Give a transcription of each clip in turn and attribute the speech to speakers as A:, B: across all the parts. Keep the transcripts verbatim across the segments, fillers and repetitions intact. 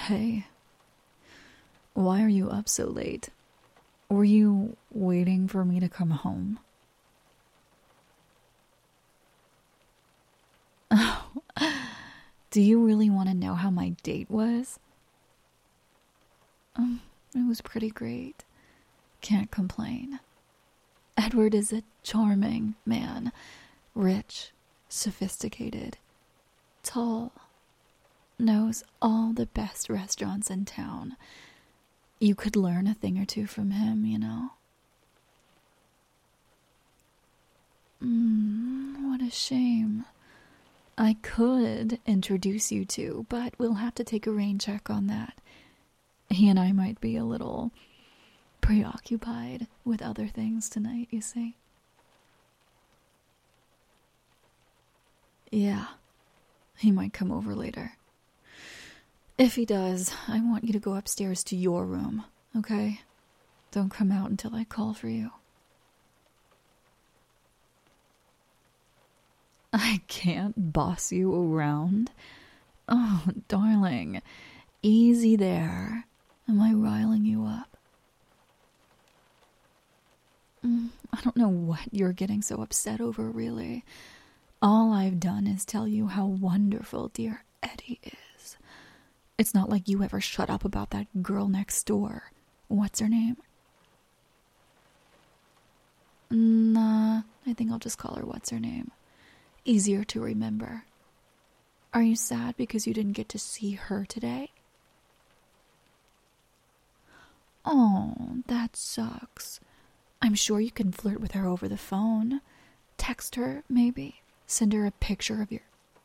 A: Hey, why are you up so late? Were you waiting for me to come home? Oh, do you really want to know how my date was? Um, it was pretty great. Can't complain. Edward is a charming man. Rich, sophisticated, tall, knows all the best restaurants in town. You could learn a thing or two from him, you know. Mm, what a shame. I could introduce you to, but we'll have to take a rain check on that. He and I might be a little preoccupied with other things tonight, you see. Yeah, he might come over later. If he does, I want you to go upstairs to your room, okay? Don't come out until I call for you. I can't boss you around. Oh, darling, easy there. Am I riling you up? Mm, I don't know what you're getting so upset over, really. All I've done is tell you how wonderful dear Eddie is. It's not like you ever shut up about that girl next door. What's her name? Nah, I think I'll just call her what's her name. Easier to remember. Are you sad because you didn't get to see her today? Oh, that sucks. I'm sure you can flirt with her over the phone. Text her, maybe. Send her a picture of your...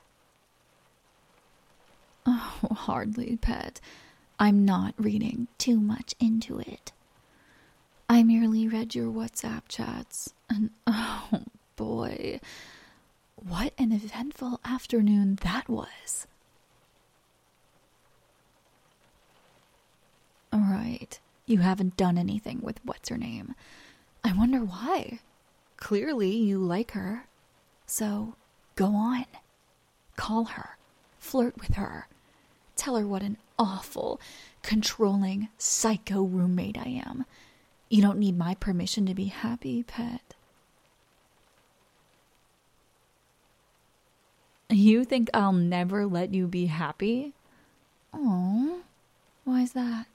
A: Oh, hardly, pet. I'm not reading too much into it. I merely read your WhatsApp chats, and oh boy, what an eventful afternoon that was. Alright, you haven't done anything with what's-her-name. I wonder why. Clearly you like her. So, go on. Call her. Flirt with her. Tell her what an awful, controlling, psycho roommate I am. You don't need my permission to be happy, pet. You think I'll never let you be happy? Oh, why's that?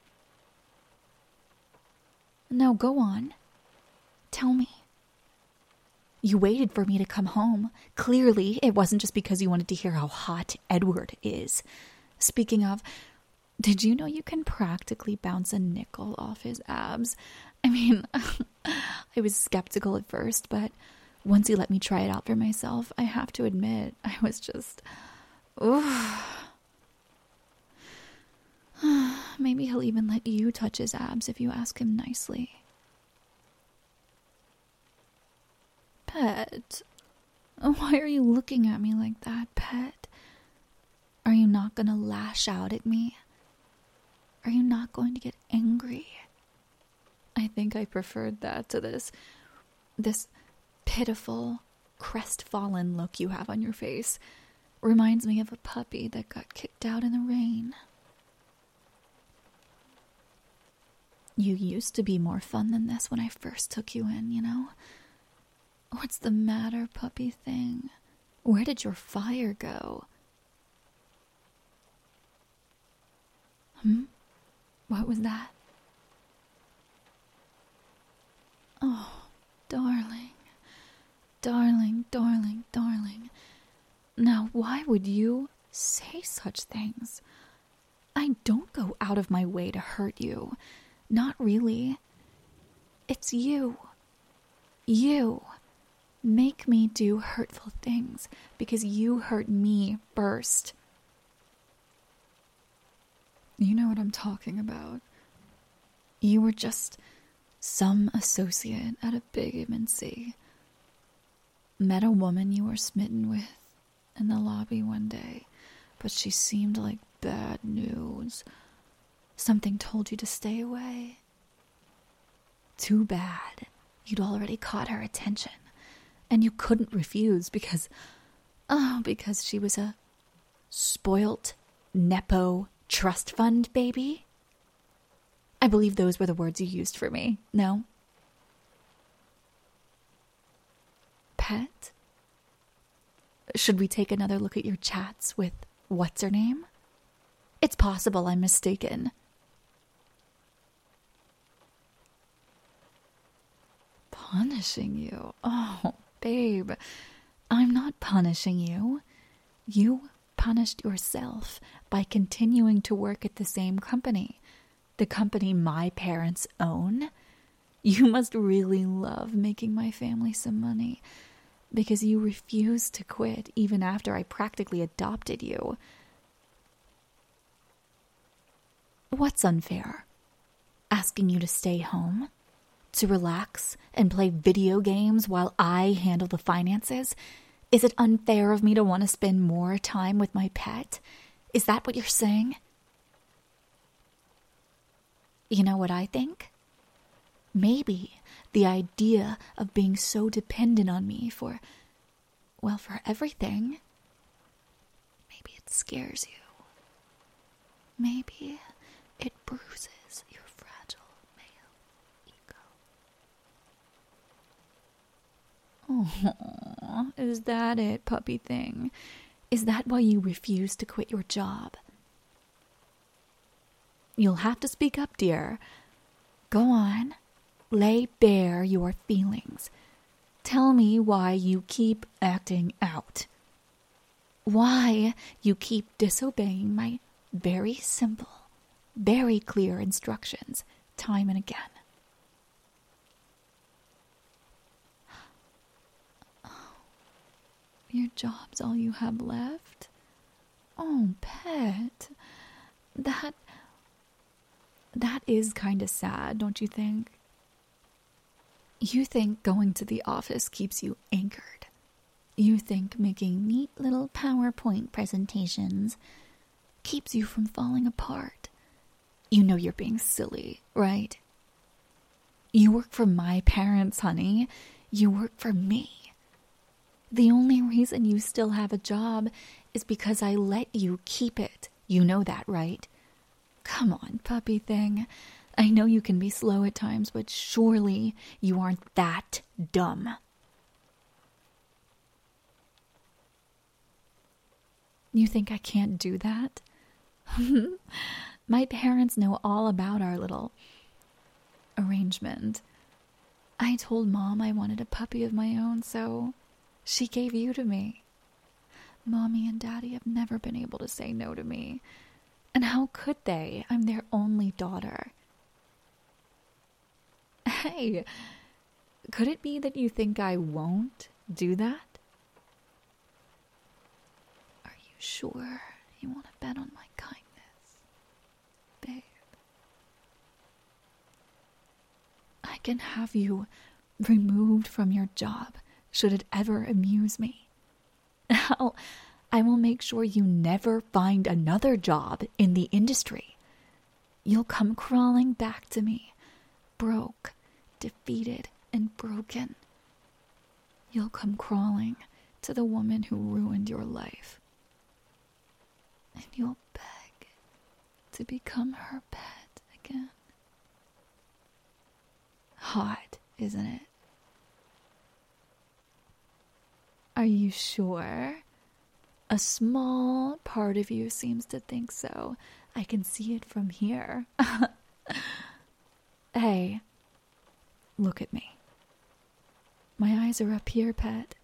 A: Now go on. Tell me. You waited for me to come home. Clearly, it wasn't just because you wanted to hear how hot Edward is. Speaking of, did you know you can practically bounce a nickel off his abs? I mean, I was skeptical at first, but once he let me try it out for myself, I have to admit, I was just... ooh. Maybe he'll even let you touch his abs if you ask him nicely. Pet, why are you looking at me like that, pet? Are you not going to lash out at me? Are you not going to get angry? I think I preferred that to this, this pitiful, crestfallen look you have on your face. Reminds me of a puppy that got kicked out in the rain. You used to be more fun than this when I first took you in, you know? What's the matter, puppy thing? Where did your fire go? Hmm? What was that? Oh, darling. Darling, darling, darling. Now, why would you say such things? I don't go out of my way to hurt you. Not really. It's you. You make me do hurtful things because you hurt me first. You know what I'm talking about. You were just some associate at a big M N C. Met a woman you were smitten with in the lobby one day, but she seemed like bad news. Something told you to stay away. Too bad. You'd already caught her attention, and you couldn't refuse because, oh, because she was a spoilt, nepo, trust fund baby? I believe those were the words you used for me, no? Pet? Should we take another look at your chats with what's-her-name? It's possible I'm mistaken. Punishing you? Oh, babe, I'm not punishing you. You punished yourself by continuing to work at the same company, the company my parents own. You must really love making my family some money, because you refused to quit even after I practically adopted you. What's unfair? Asking you to stay home? To relax and play video games while I handle the finances? Is it unfair of me to want to spend more time with my pet? Is that what you're saying? You know what I think? Maybe the idea of being so dependent on me for, well, for everything, maybe it scares you. Maybe it bruises your fragile male ego. Oh, is that it, puppy thing? Is that why you refuse to quit your job? You'll have to speak up, dear. Go on. Lay bare your feelings. Tell me why you keep acting out. Why you keep disobeying my very simple, very clear instructions time and again. Your job's all you have left? Oh, pet. That... That is kind of sad, don't you think? You think going to the office keeps you anchored. You think making neat little PowerPoint presentations keeps you from falling apart. You know you're being silly, right? You work for my parents, honey. You work for me. The only reason you still have a job is because I let you keep it. You know that, right? Come on, puppy thing. I know you can be slow at times, but surely you aren't that dumb. You think I can't do that? My parents know all about our little arrangement. I told Mom I wanted a puppy of my own, so she gave you to me. Mommy and Daddy have never been able to say no to me. And how could they? I'm their only daughter. Hey, could it be that you think I won't do that? Are you sure you want to bet on my kindness, babe? I can have you removed from your job should it ever amuse me. I'll, I will make sure you never find another job in the industry. You'll come crawling back to me, broke, defeated, and broken. You'll come crawling to the woman who ruined your life. And you'll beg to become her pet again. Hot, isn't it? Are you sure? A small part of you seems to think so. I can see it from here. Hey, look at me. My eyes are up here, pet.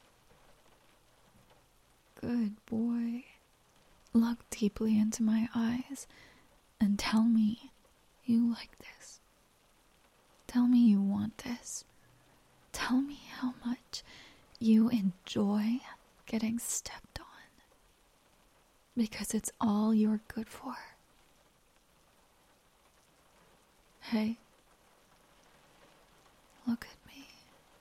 A: Good boy. Look deeply into my eyes and tell me you like this. Tell me you want this. Tell me how much you enjoy getting stepped on. Because it's all you're good for. Hey, look at me.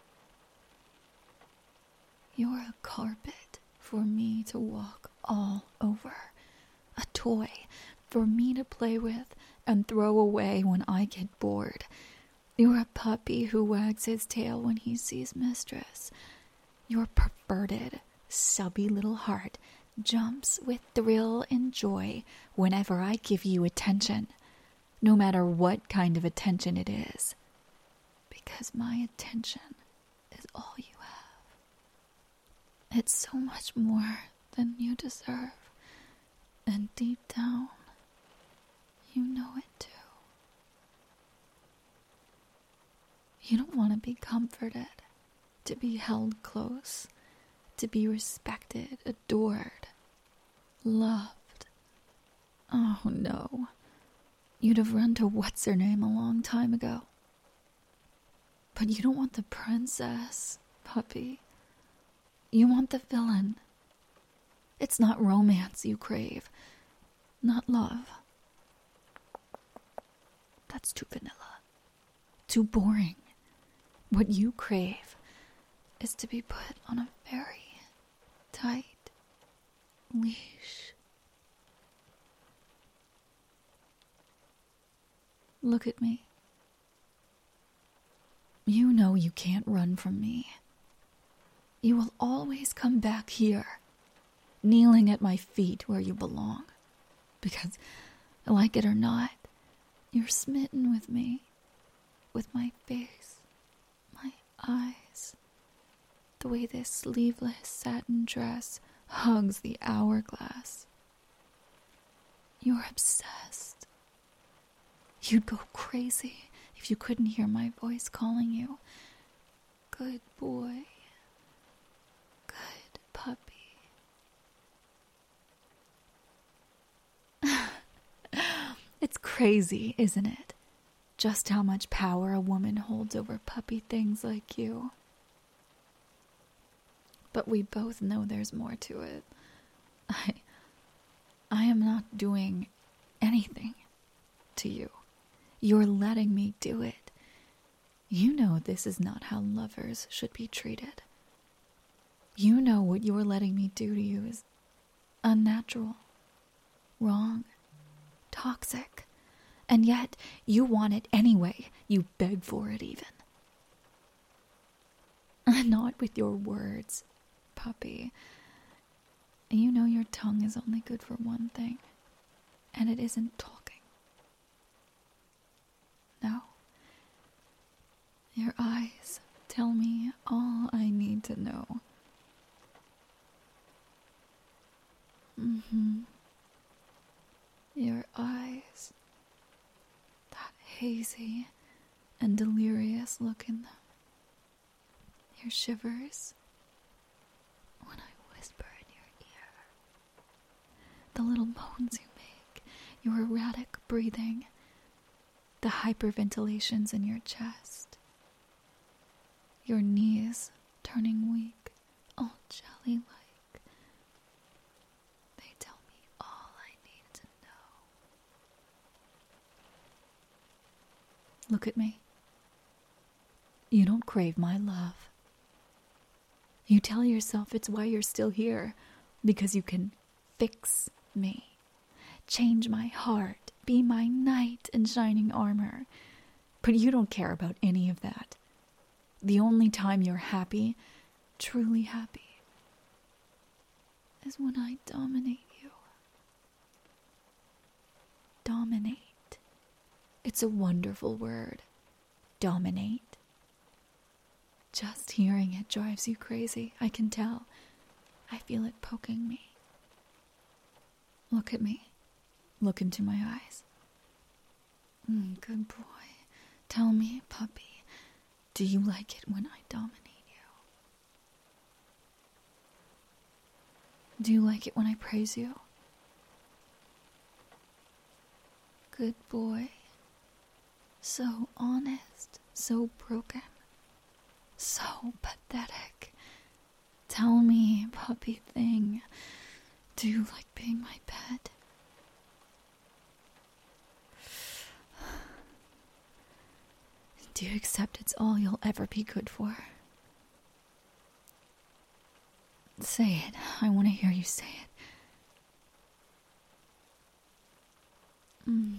A: You're a carpet for me to walk all over. A toy for me to play with and throw away when I get bored. You're a puppy who wags his tail when he sees mistress. Your perverted, subby little heart jumps with thrill and joy whenever I give you attention, no matter what kind of attention it is. Because my attention is all you have. It's so much more than you deserve. And deep down, you know it too. You don't want to be comforted, to be held close, to be respected, adored, loved. Oh no. You'd have run to what's-her-name a long time ago. But you don't want the princess, puppy. You want the villain. It's not romance you crave, not love. That's too vanilla, too boring. What you crave is to be put on a very tight leash. Look at me. You know you can't run from me. You will always come back here, kneeling at my feet where you belong. Because, like it or not, you're smitten with me, with my face, my eyes, the way this sleeveless satin dress hugs the hourglass. You're obsessed. You'd go crazy if you couldn't hear my voice calling you. Good boy. Good puppy. It's crazy, isn't it? Just how much power a woman holds over puppy things like you. But we both know there's more to it. I... I am not doing anything to you. You're letting me do it. You know this is not how lovers should be treated. You know what you're letting me do to you is unnatural, wrong, toxic. And yet, you want it anyway. You beg for it even. Not with your words, puppy. You know your tongue is only good for one thing. And it isn't talking. No. Your eyes tell me all I need to know. Mm-hmm. Your eyes. That hazy and delirious look in them. Your shivers when I whisper in your ear. The little moans you make. Your erratic breathing. The hyperventilations in your chest. Your knees turning weak, all jelly-like. They tell me all I need to know. Look at me. You don't crave my love. You tell yourself it's why you're still here, because you can fix me, change my heart, be my knight in shining armor. But you don't care about any of that. The only time you're happy, truly happy, is when I dominate you. Dominate. It's a wonderful word. Dominate. Just hearing it drives you crazy, I can tell. I feel it poking me. Look at me. Look into my eyes. Mm, good boy. Tell me, puppy, do you like it when I dominate you? Do you like it when I praise you? Good boy. So honest, so broken, so pathetic. Tell me, puppy thing, do you like being my pet? Do you accept it's all you'll ever be good for? Say it. I want to hear you say it. Mm.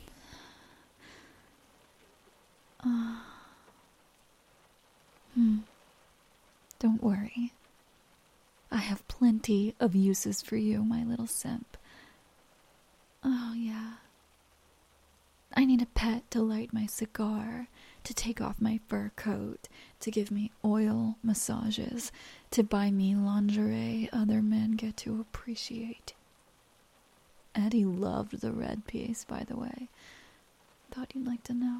A: Uh. Hmm. Don't worry. I have plenty of uses for you, my little simp. Oh, yeah. I need a pet to light my cigar, to take off my fur coat, to give me oil massages, to buy me lingerie other men get to appreciate. Eddie loved the red piece, by the way. Thought you'd like to know.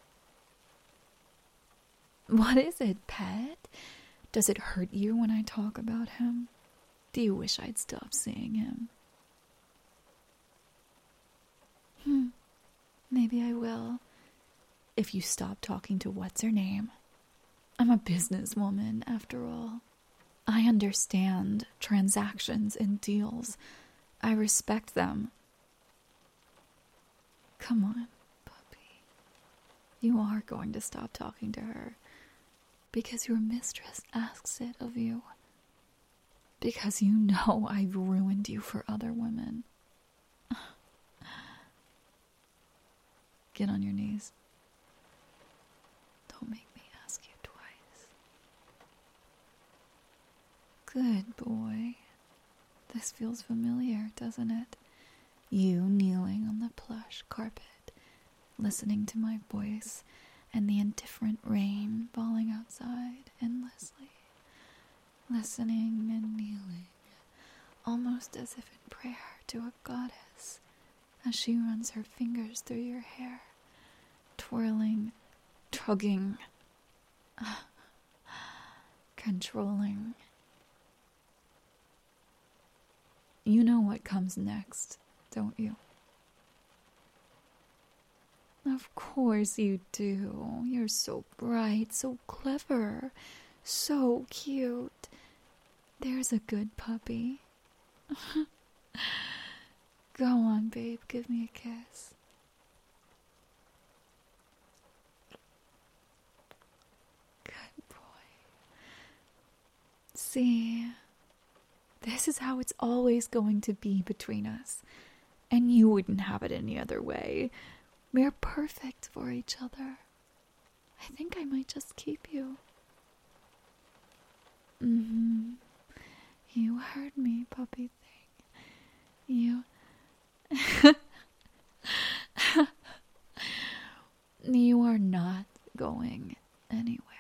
A: What is it, pet? Does it hurt you when I talk about him? Do you wish I'd stop seeing him? Hmm. Maybe I will. If you stop talking to what's-her-name. I'm a businesswoman, after all. I understand transactions and deals. I respect them. Come on, puppy. You are going to stop talking to her. Because your mistress asks it of you. Because you know I've ruined you for other women. Get on your knees. Don't make me ask you twice. Good boy. This feels familiar, doesn't it? You kneeling on the plush carpet, listening to my voice and the indifferent rain falling outside endlessly. Listening and kneeling, almost as if in prayer to a goddess, as she runs her fingers through your hair, twirling, tugging, controlling. You know what comes next, don't you? Of course you do. You're so bright, so clever, so cute. There's a good puppy. Go on, babe, give me a kiss. Good boy. See, this is how it's always going to be between us. And you wouldn't have it any other way. We're perfect for each other. I think I might just keep you. Mm-hmm. You heard me, puppy thing. You... You are not going anywhere.